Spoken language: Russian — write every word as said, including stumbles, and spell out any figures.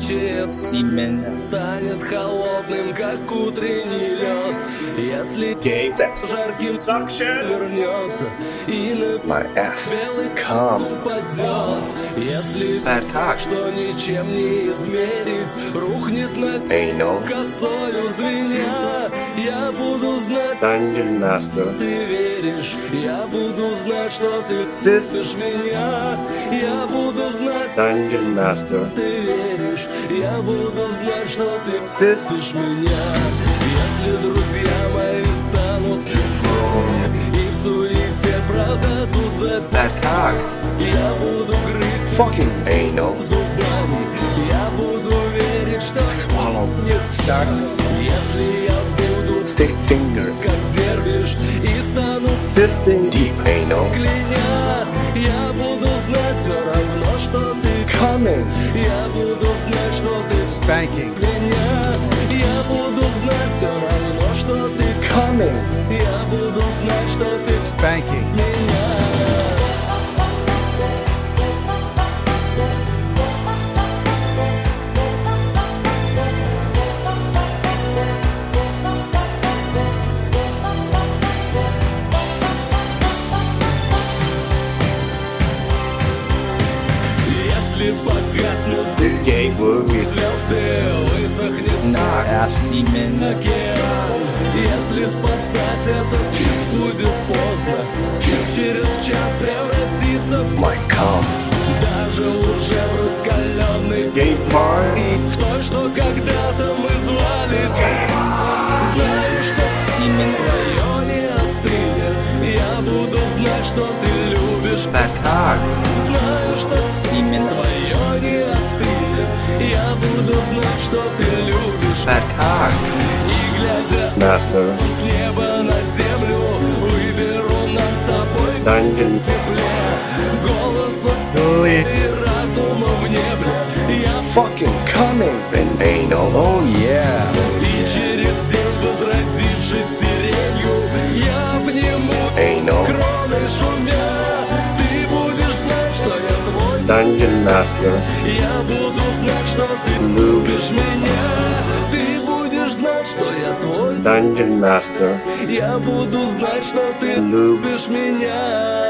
вечер Semen. станет холодным, как утренний лед, если Gay sex. жарким Suction. вернется и на My ass. белый Come. упадет, если Bad cock. что ничем не измерить, рухнет на Anal. косою звеня. Я буду знать, Dungeon Master. ты веришь, я буду знать, что ты Fist. любишь меня. Я буду знать, Dungeon Master. ты веришь, я буду знать, что ты Fist. любишь меня. Если друзья мои станут и в суете продадут за Bad cock. я буду грызть Fucking anal. зубами. Я буду верить, что Swallow. нет. Suck. Если я буду Stick finger. как дервиш и стану Fisting. Deep anal. клиня, я буду знать все равно, что ты Coming. я буду знать, что ты Spanking. меня. Я буду знать все равно, что ты Coming. я буду знать, что ты Spanking. меня. Если погаснут Gay worried. звезды, высохнет Not ass semen. океан. Если спасать это будет поздно, через час превратится в My cum. даже уже в раскаленный Gay party. в той, что когда-то мы звали. Знаю, что Semen. твое не остынет. Я буду знать, что ты любишь. Bad cock. Знаю, что Semen. твое не остынет. Я буду знать, что ты любишь. Bad cock. И глядя Master. с неба на землю, выберу нам с тобой Dungeon. теплее голоса Lee. и разума в небе. Я Fucking coming. And anal. Oh yeah. и через день, возродившись сиренью, я обниму Anal. кроной шумя. Ты будешь знать, что я твой. Dungeon Master. Я буду знать, что ты любишь меня. Ты будешь знать, что я твой. Dungeon Master. Я буду знать, что ты Люб. любишь меня.